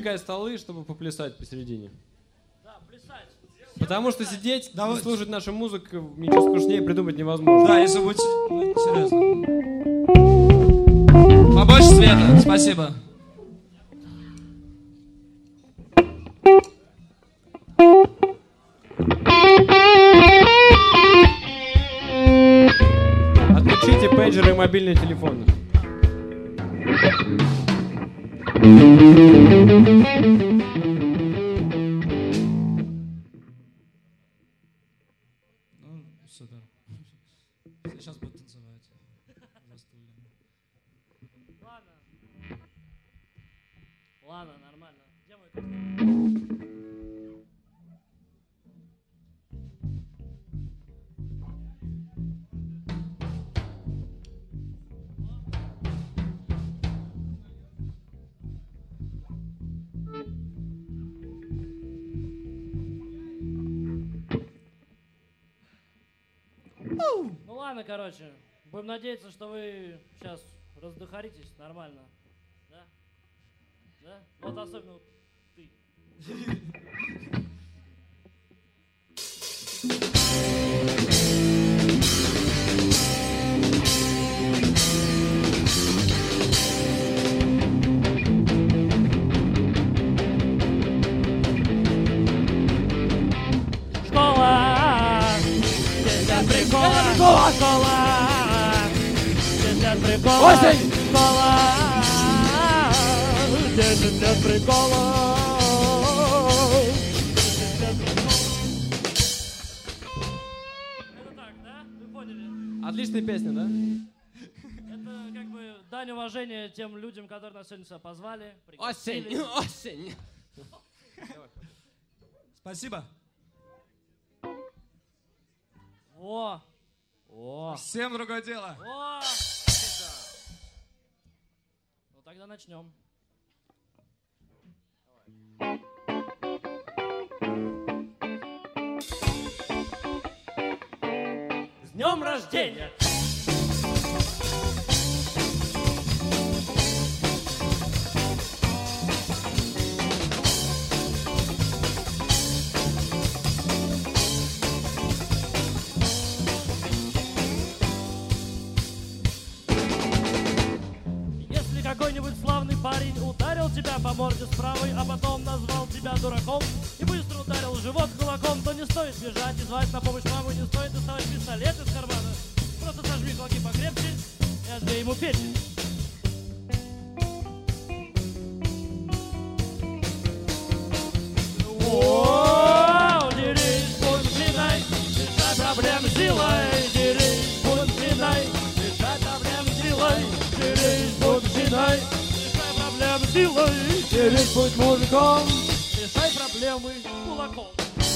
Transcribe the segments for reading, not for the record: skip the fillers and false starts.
раздвигай столы, чтобы поплясать посередине. Да, плясать. Потому что сидеть и слушать нашу музыку ничего скучнее придумать невозможно. Да, если будет серьезно. Побольше света, спасибо. Отключите пейджеры и мобильные телефоны. Ну, супер. Сейчас будут танцевать. Ладно, нормально. Где мой Ну ладно, короче. Будем надеяться, что вы сейчас раздухаритесь нормально. Да? Да? Вот особенно вот ты. Школа! Здесь прикола! Школа! Здесь прикола! Осень! Школа! 10 лет прикола. Это так, да? Вы поняли? Отличная песня, да? Это как бы дань уважения тем людям, которые нас сегодня сюда позвали. Осень, осень. Спасибо. О! О! Всем другое дело. О! Ну тогда начнем. С днем рождения! Если какой-нибудь славный парень ударил тебя по морде с правой, а потом назвал тебя дураком и быстро ударил в живот кулаком, то не стоит бежать и звать на помощь маму, не стоит доставать пистолет из кармана. Просто сожми кулаки покрепче и отбей ему печень. Воу, дерись, бунтиной, решай проблемы силой, дерись, бунтиной, решай проблемы силой, дерись, бунтиной, решай проблемы силой, дерись, будь мужиком, решай проблемы кулаком.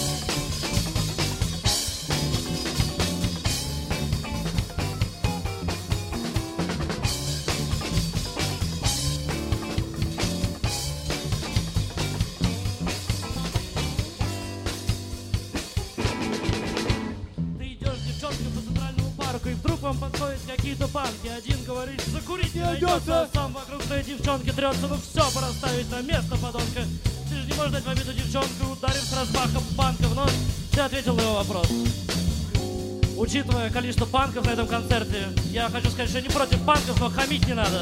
И вдруг вам подходят какие-то панки. Один говорит, закурить не найдется, а сам вокруг той девчонки трется. Ну все, пора ставить на место, подонка. Ты же не можешь дать победу девчонку, ударив с размахом панка в нос. Ты ответил на его вопрос. Учитывая количество панков на этом концерте, я хочу сказать, что я не против панков, но хамить не надо.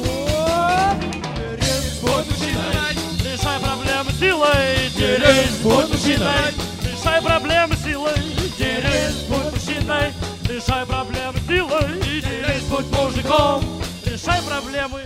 Решай проблемы силой, дерись, будь мужчиной. Решай проблемы силой, дерись, будь мужчиной. Решай проблемы силой, дерись, будь мужиком. Решай проблемы.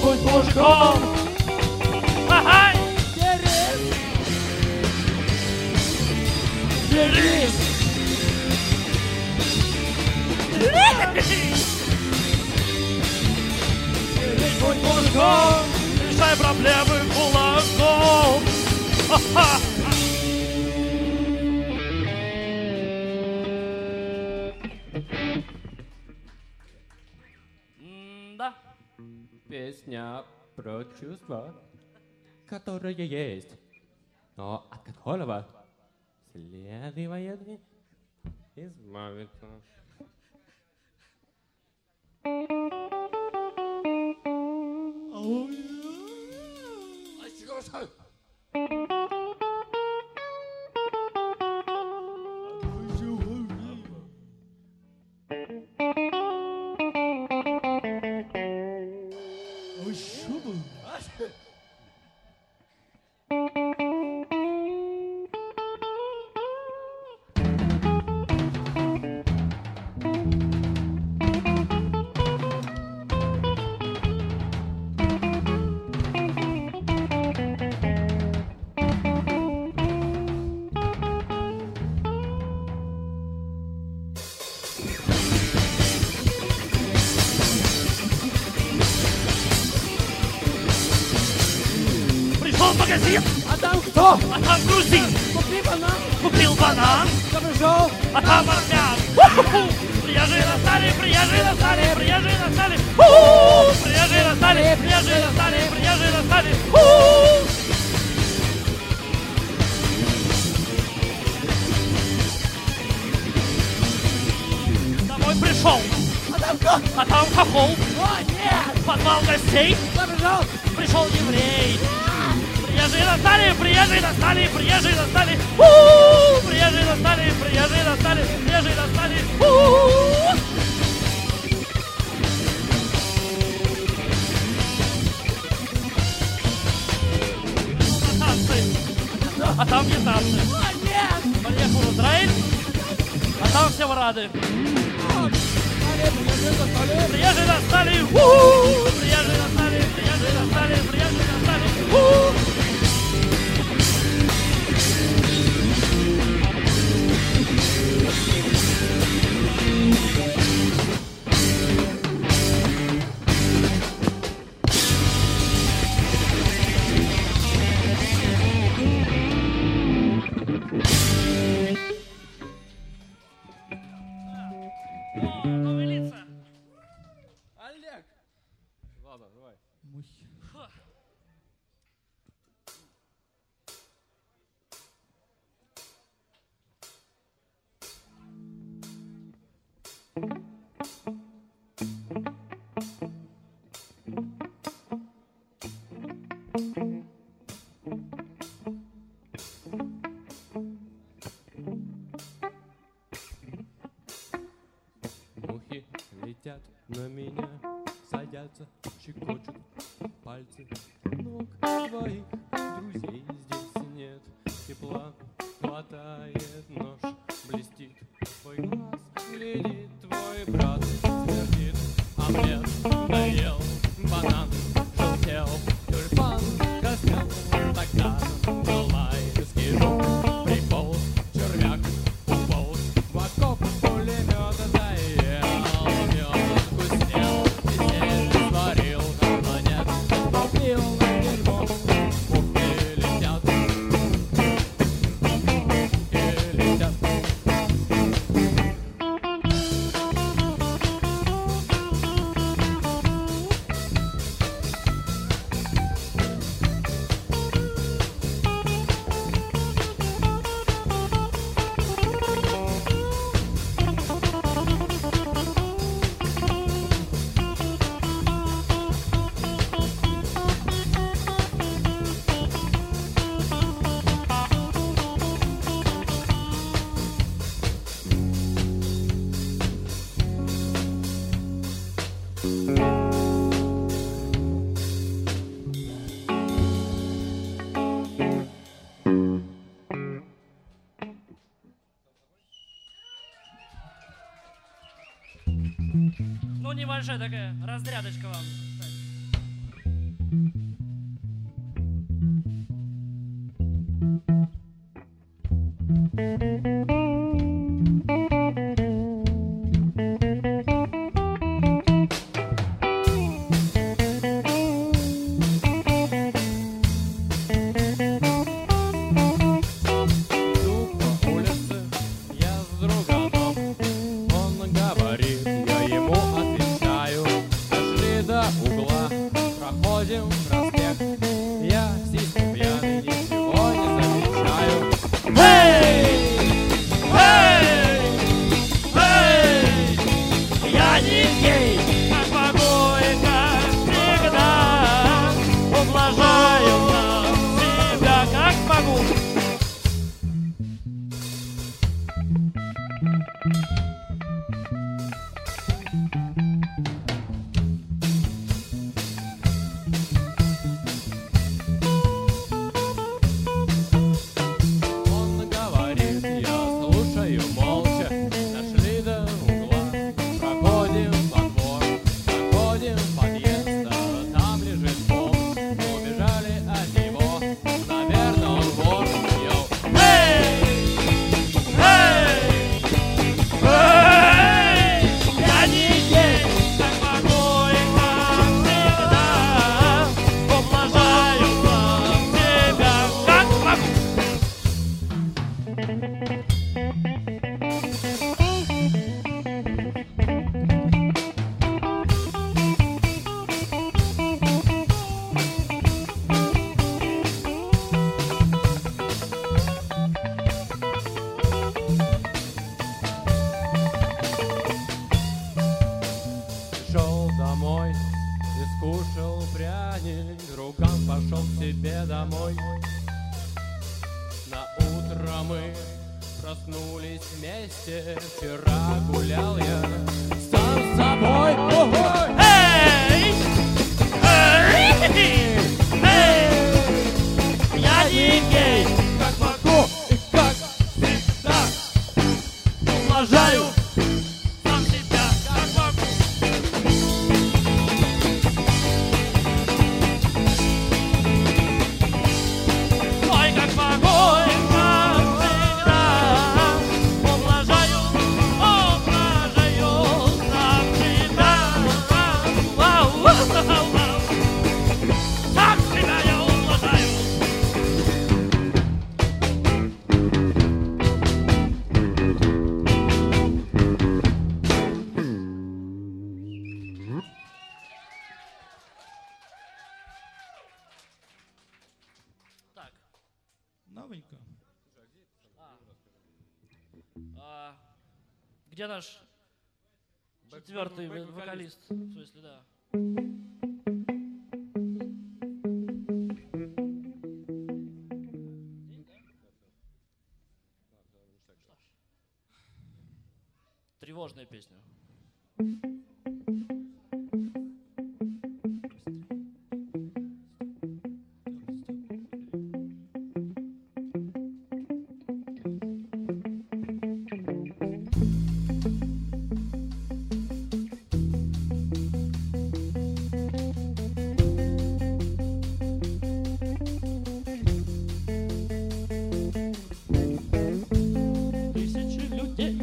будь мужиком. Ага! Дерись! Дерись, будь мужиком. Решай проблемы кулаком. Ха-ха! Да. Песня про чувства, которые есть, но от которого следует избавиться. Пришел в магазин, А там кто? а там грузин. Купи банан. Купил банан, Побежал. а там армян. Приезжие настали, приезжие настали, приезжие настали. Приезжие настали, приезжие настали, приезжие настали. Домой пришел, А там кто? а там хохол. О, нет. Позвал гостей, Побежал. пришел еврей. Приезжие настали, приезжие настали, приезжие настали. Приезжие настали, приезжие настали, приезжие настали. А там вьетнамцы. О, нет. Поехал в Израиль, а там всем рады. Приезжие настали, приезжие настали, приезжие настали, приезжие настали. О, новые лица. Олег. Ладно, давай. Мухи. Мухи летят на меня, садятся, щекочут пальцы ног твоих друзей. Здесь нет тепла, хватает нож, блестит твой глаз, глядит твой брат, смердит омлет, доел банан, желтел тюльпан, краснел тогда был майский жук, приполз червяк, уполз в окоп, пулемета заел мед, вкуснел, веселье сварил, но нет, попил на дерьмо, мухи летят, мухи летят. Ну, небольшая такая разрядочка вам. Он говорит, я слушаю молча. Дошли до угла, проходим во двор, заходим в подъезд, а там лежит пол. Убежали от него, наверное, он вор. Йоу. Я не гей, как могу и как всегда. Ублажаю сам себя, как могу. Пришел домой и скушал пряник, друган пошел к себе домой. На утро мы проснулись вместе, вчера гулял я сам с собой. Ого! Эй! Эй! Эй! Я не гей, как могу и как всегда. Ублажаю сам себя, как могу. Ой, как могу и как всегда. Ублажаю сам себя. Вау, вау, вау. Сам себя я ублажаю. Так, Новенько. где наш четвертый вокалист? В смысле, да. Тревожная песня. Тысячи людей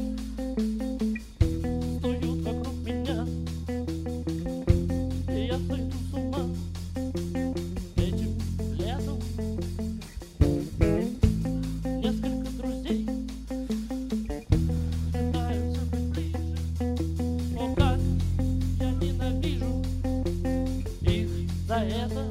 стоят вокруг меня, и я сойду с ума этим летом. Несколько друзей пытаются быть ближе, но как я ненавижу их за это.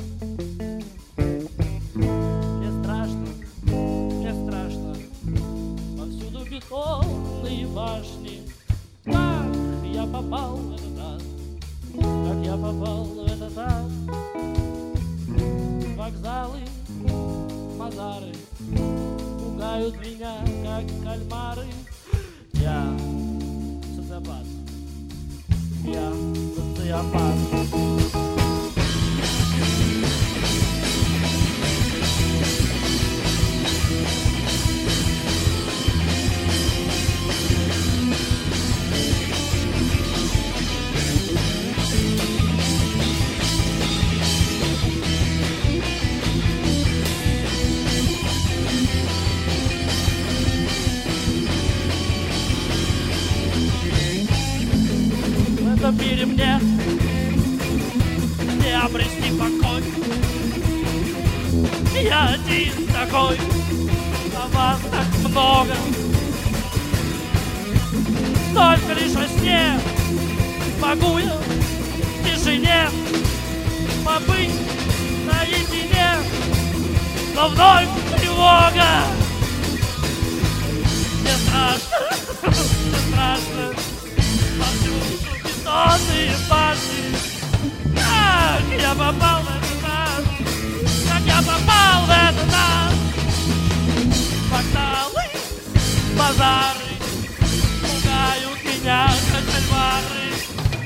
Мне страшно, повсюду бетонные башни. Как я попал в этот ад, как я попал в этот ад. Вокзалы, базары пугают меня, как кальмары. Я социопат, я социопат. В этом мире мне не обрести покой. Я один такой, а вас так много. Только лишь во сне могу я в тишине побыть наедине, но вновь тревога. Мне страшно, мне страшно. Повсюду бетонные башни. Как я попал в этот ад, как я попал в этот ад. Вокзалы, базары пугают меня, как кальмары.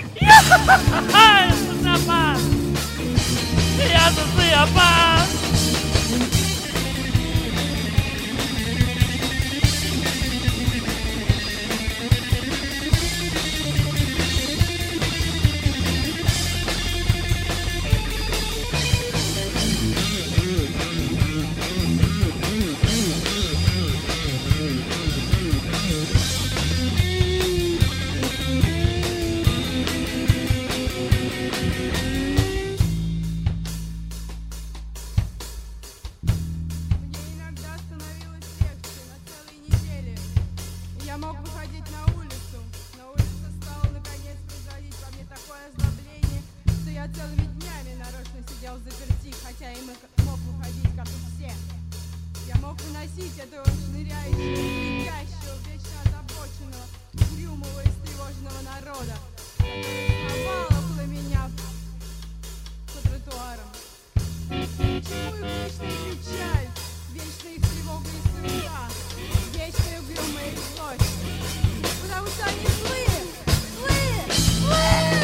целыми днями нарочно сидел заперти, хотя и мог выходить, как и все. Я мог выносить этого шныряющего, летящего, вечно озабоченного, угрюмого и встревоженного народа, который сновал около меня по тротуарам. Почему их вечная печаль, вечная их тревога и суета, вечная угрюмая их злость? Потому что они злые, злые, злые!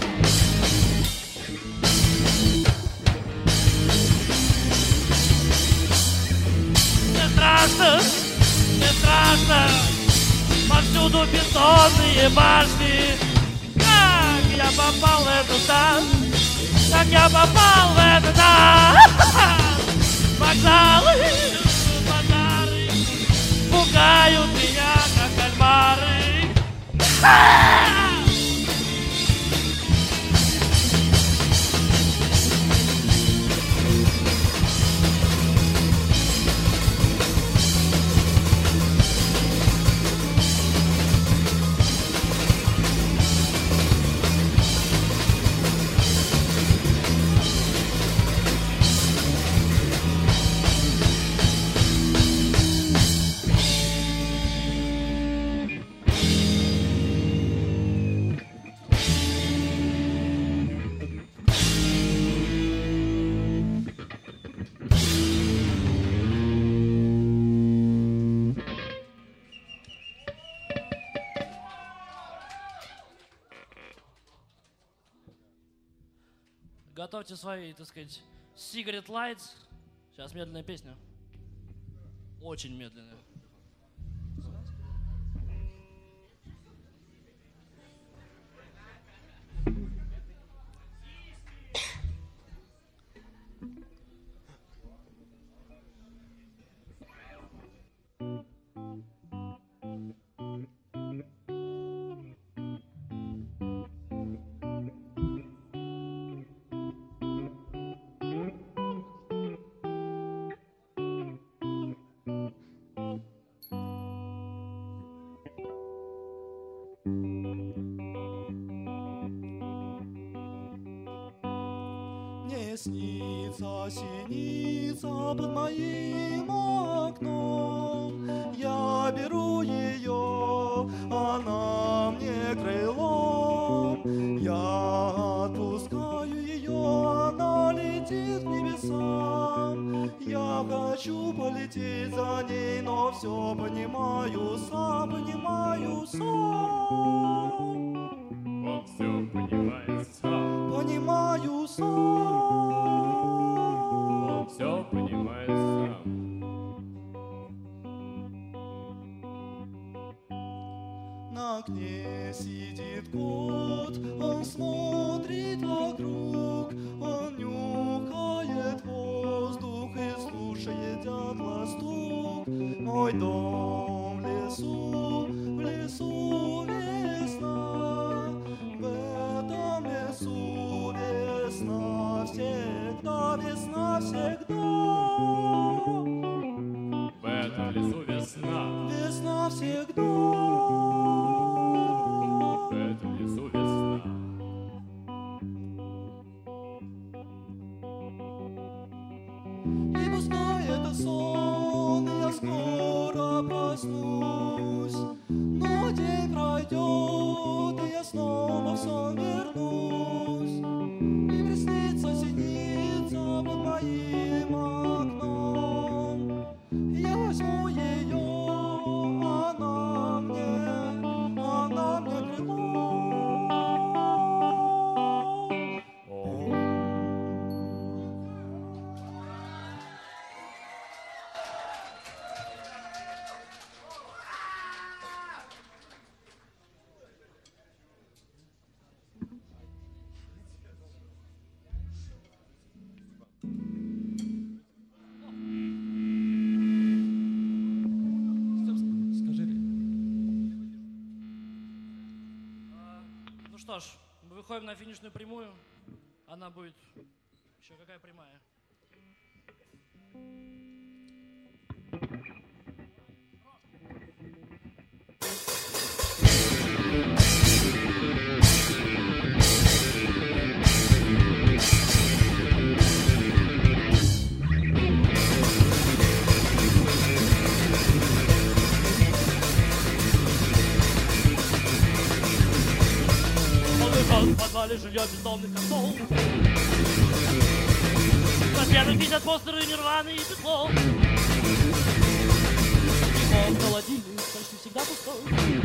Не страшно, повсюду бетонные башни. Как я попал в эту даль, как я попал в эту даль. Вокзалы, базары пугают меня, как кальмары. Готовьте свои, так сказать, Cigarette Lights. Сейчас медленная песня. Очень медленная. Мне снится синица под моим окном. Я беру ее, она мне крылом. Я отпускаю ее, она летит к небесам. Я хочу полететь за ней, но все понимаю сам, понимаю сам. Он все понимает сам. Понимаю сам. Он все понимает сам. На окне сидит кот, он смотрит вокруг, он нюхает воздух и слушает дятла стук. Мой дом в лесу весна, в этом лесу весна всегда, весна всегда. В этом лесу весна. Весна всегда. В этом лесу весна. И пускай это сон, и я скоро проснусь, но день пройдет, и я снова в сон вернусь. И приснится синица под моим окном. Я возьму ее, она мне крыло. Скажи. Ну что ж, мы выходим на финишную прямую. Она будет еще какая прямая. В подвале жилье бездомных котов. На стенах висят постеры Нирваны и Битлов. Его холодильник почти всегда пустой.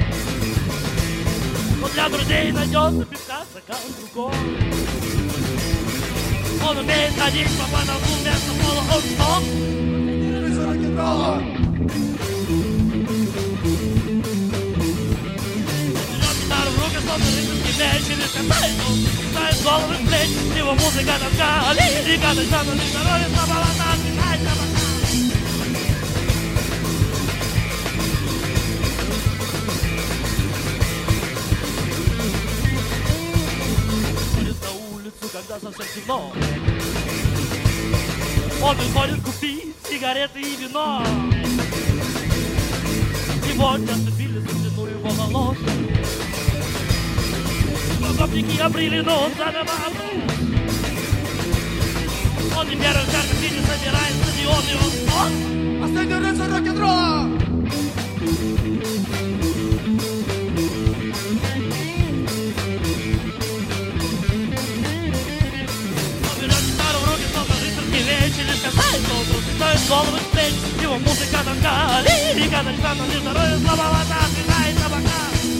Но для друзей найдется пивка стакан другой. Он умеет ходить по потолку вместо пола, он что? Рыцарь рок-н-ролла! Берет гитару в руки, словно рыцарский меч, и лишь касается он, ставит головы с плеч. Его музыка тоска, лирика, дышана, лишь здоровье, слабого нас, бежать на бока. Ходит на улицу, когда совсем темно. Он выходит купить сигареты и вино. Его часто били за длину его волос. Гопники обрили, но он заново обрыл. Он не первый в каждом виде собирает стадион, и он что? Последний рыцарь рок-н-ролла! Он берет гитару в руки, словно рыцарский меч, и лишь касается он рук, ставит головы с плеч. Его музыка тоска, лирика, дышана, лишь здоровье слабовато, отвлекает на бока.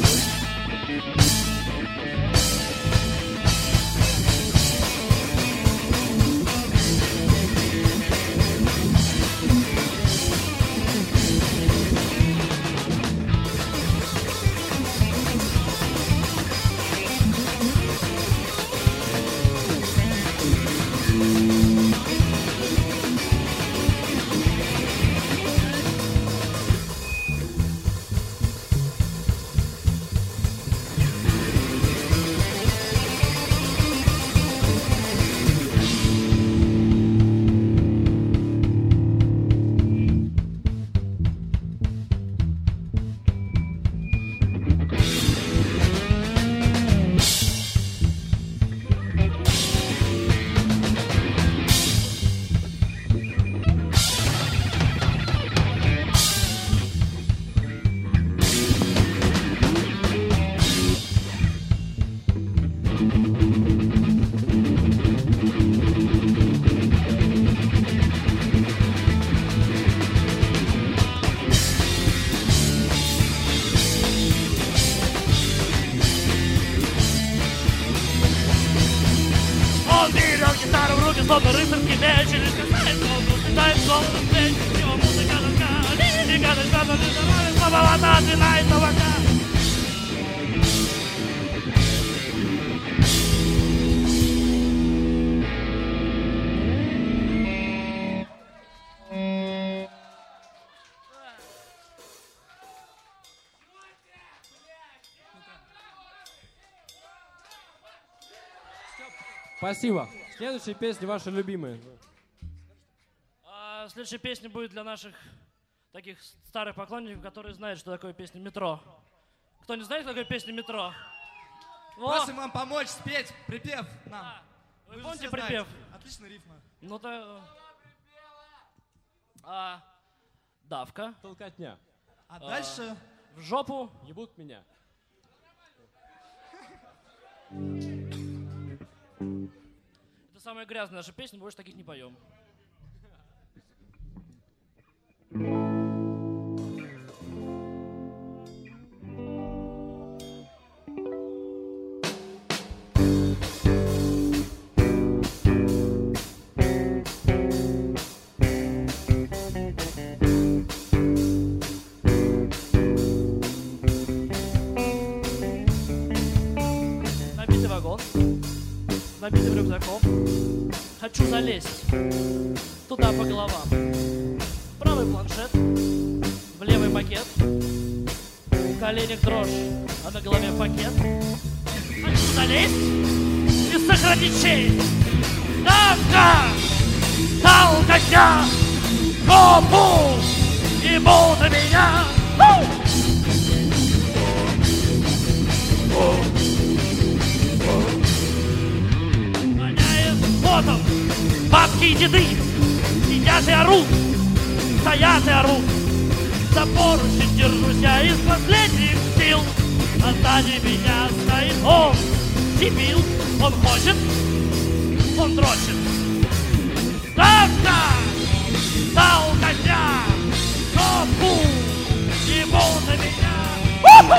Словно рыцарский меч, и лишь касается он рук, ставит голову с плеч. Его музыка тоска, лирика, дышана, лишь здоровье слабовато, отвлекает на бока. Спасибо. Следующие песни ваши любимые. Следующая песня будет для наших таких старых поклонников, которые знают, что такое песня «Метро». Кто не знает, что такое песня «Метро»? Просим вам помочь спеть припев нам. Вы помните припев? Отличная рифма. Ну то... давка. Толкотня. А дальше... В жопу. Ебут меня. Это самая грязная наша песня, больше таких не поем. Набитый вагон, набитым рюкзаком. Хочу залезть туда по головам. Правый планшет, в левый пакет. В коленях дрожь, а на голове пакет. Хочу залезть и сохранить честь. Давка, толкотня, копу и болта меня. Воняет потом, бабки и деды сидят и орут, стоят и орут. За поручень держусь я из последних сил, а сзади меня стоит он, дебил, он хочет, он дрочит. Ставка! Стал коня! Копу! Ебал на меня!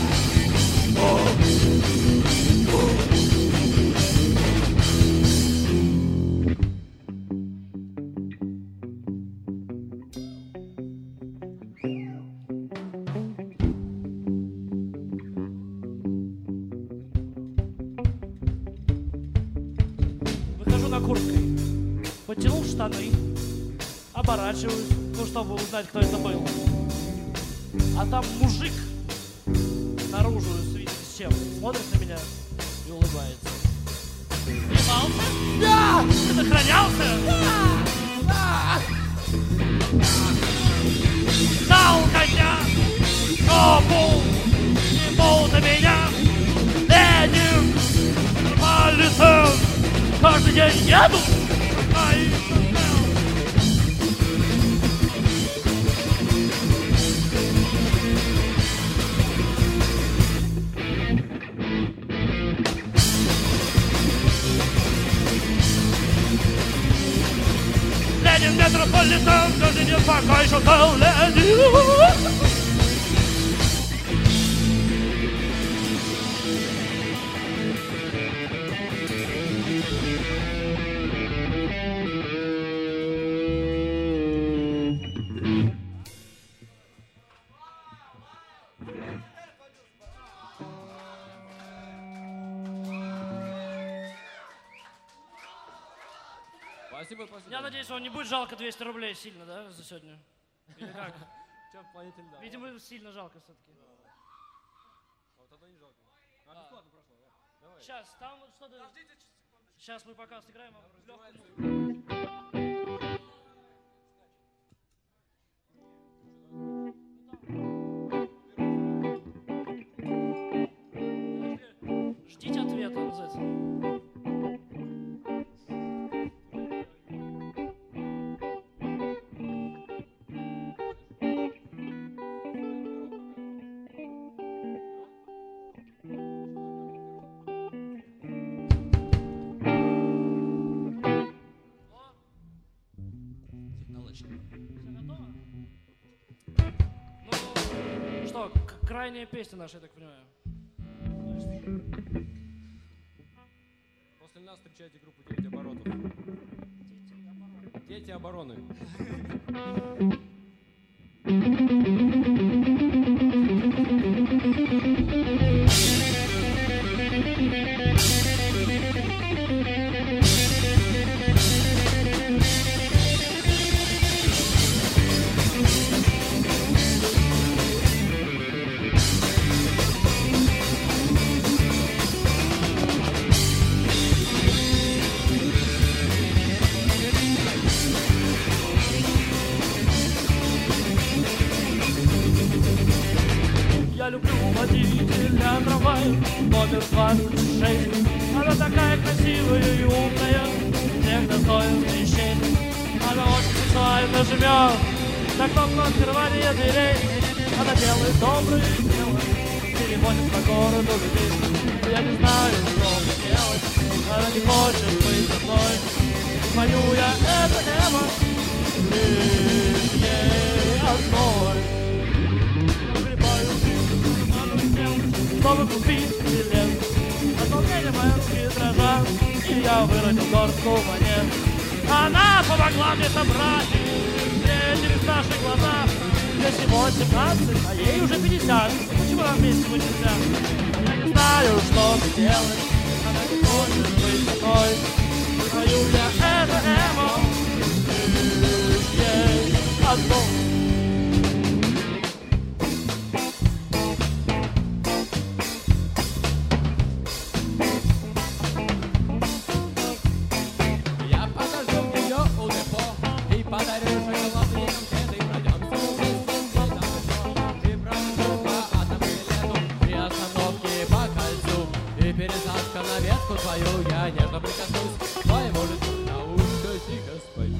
Выхожу на курткой, подтянул штаны, оборачиваюсь, ну, чтобы узнать, кто это был. А там мужик наружу видит с чем, смотрит на меня и улыбается. Ебался? Да! Предохранялся? Да! Дал коня, копу, ебал на меня. Едем по лицам, каждый день еду, Едем метрополитен, каждый день пока еще ледим. Спасибо, спасибо. Я надеюсь, вам не будет жалко 200 рублей сильно, да, за сегодня? Или как? Чем планете льда? Видимо, сильно жалко все-таки. Вот это не жалко. Бесплатно прошло, да? Давай. Сейчас, там вот что-то... Сейчас мы пока сыграем легкую музыку. Ждите ответа, называется. Ну что, крайняя песня наша, я так понимаю. После нас встречайте группу «Дети оборотов». Дети обороны. Я люблю водителя трамвая номер 26. Она такая красивая и умная, всех достоин исчезнет. Она очень сексуально живет, на кнопку открывания дверей. Она делает добрые дела, переводит по городу людей. Я не знаю, что мне делать, она не хочет быть со мной. Пою я это небо, лишь ей одной. Чтобы купить билет, от волнения мои руки дрожат, и я выродил горстку монет. Она помогла мне собрать, встретились наши глаза. Мне всего 17, а ей уже 50. Почему нам вместе быть нельзя? Я не знаю, что мне делать, она не хочет быть такой. Пою я это эмо, лишь ей одной. Пересадка на ветку твою, я нежно прикоснусь к твоему лицу, на ушко тихо спой.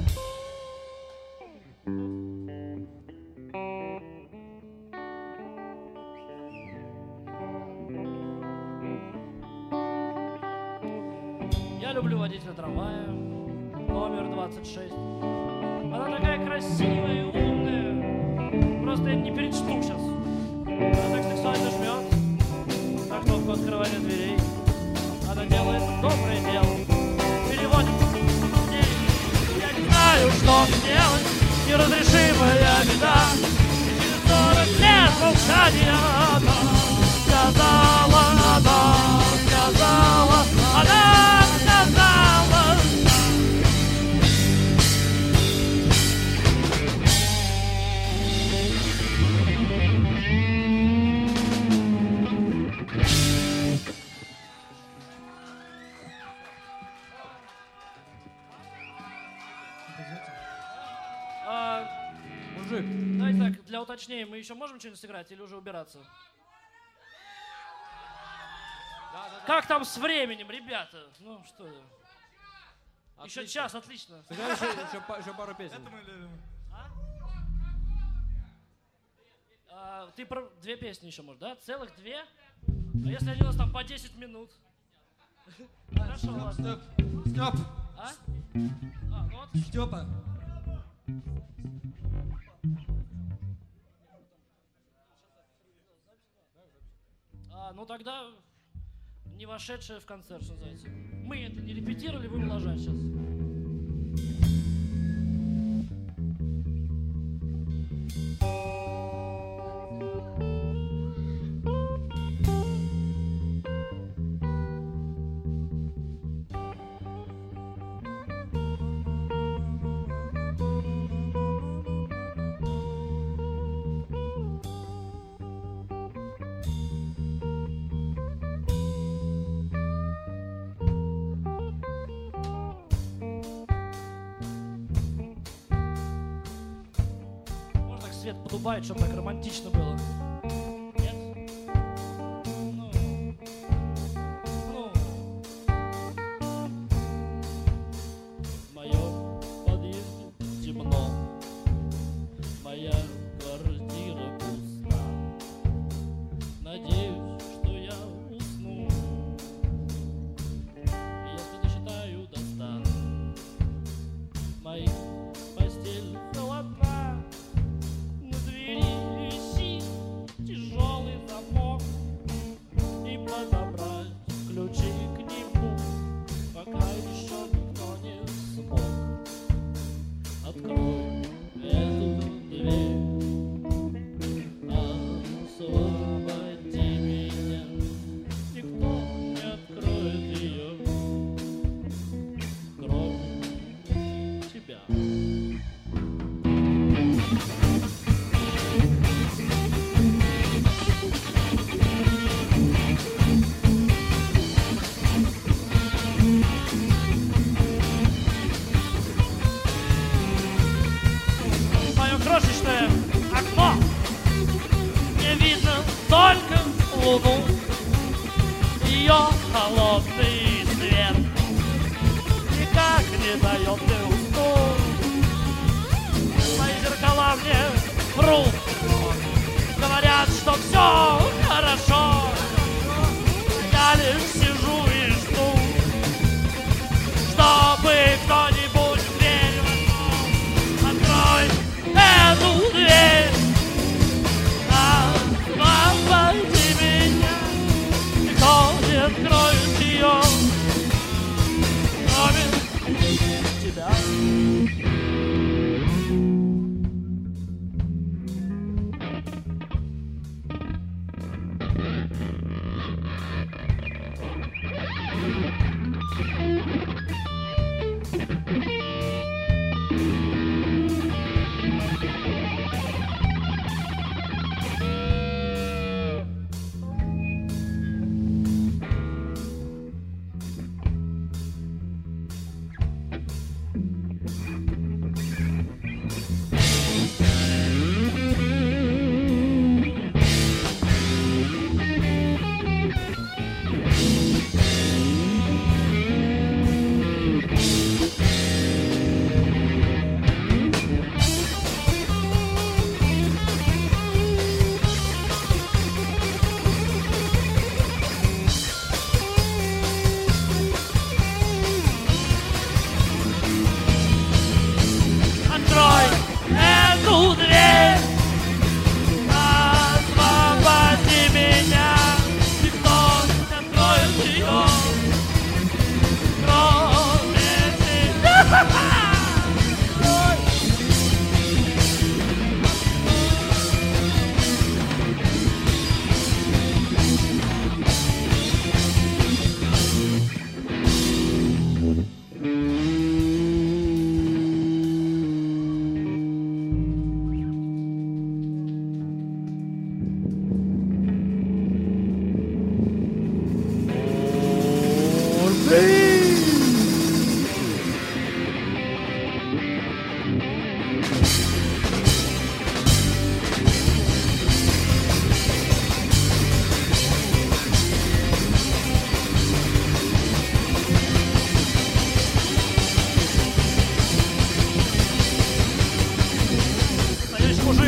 люблю водителя трамвая, номер 26. Она такая красивая и умная. Просто я не перечту сейчас. Она так сексуально жмет на кнопку открывания дверей. Она делает доброе дело. Переводит день. Я не знаю, что делать. Неразрешимая беда. Через 40 лет молчания она сказала, она сказала, она сказала. Мужик. Давайте так, для уточнения, мы еще можем что-нибудь сыграть или уже убираться? Как там с временем, ребята? Ну что? Еще час, отлично. Сыграй еще пару песен. Это мы любим. Ты про 2 песни еще можешь, да? Целых 2? А если они у нас там по 10 минут? Хорошо, ладно. Степ. А? Ну вот. Степа. Ну тогда не вошедшая в концерт, что называется. Мы это не репетировали, будем ложать сейчас. Свет подубает, чтобы так романтично было. Нет? Ну. В моем подъезде темно. Моя квартира пуста. Надеюсь, что я усну. Если досчитаю до 100. Моя постель холодна. Висит тяжелый замок, и подобрать ключи к нему пока еще никто не смог. Открой эту дверь, освободи меня, никто не откроет ее, кроме тебя. Крошечное окно, не видно только луну, ее холодный свет никак не дает мне уснуть. Мои зеркала мне врут, говорят, что все хорошо. Я лишь сижу и жду, чтобы кто-нибудь в дверь вошел. Открой эту дверь, освободи меня, никто не откроет ее, кроме тебя.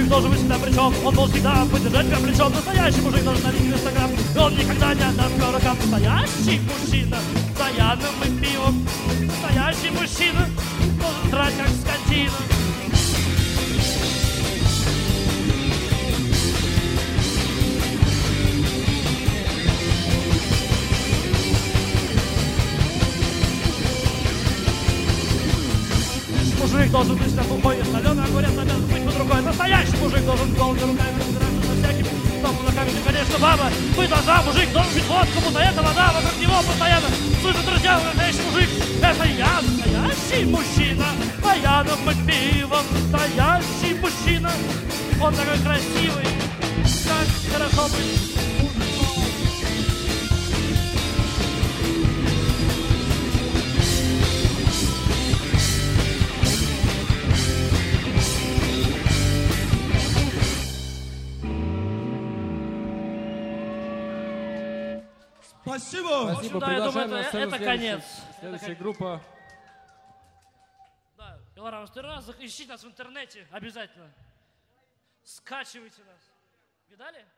мужик должен быть всегда причем. Он должен всегда поддержать тебя плечом. Настоящий мужик должен налить в Инстаграм. И он никогда не отдаст по рукам. Настоящий мужчина с Саяном и пивом. Настоящий мужчина должен драть как скотина. Мужик должен быть всегда сухой, соленый огурец обязан быть под рукой. Настоящий мужик должен голыми руками разбираться со всякими кулаками. Ты, конечно, баба, быть должна, мужик должен быть водка, будто это вода, вокруг него постоянно слышит, друзья, настоящий мужик. Это я, настоящий мужчина, баяном и пивом, настоящий мужчина. Он такой красивый, как хорошо быть. Спасибо. Спасибо, Да, я думаю, приглашаем на это сцену конец. Следующая группа. Да, Пилорама Стерна, ищите нас в интернете обязательно. Скачивайте нас. Видали?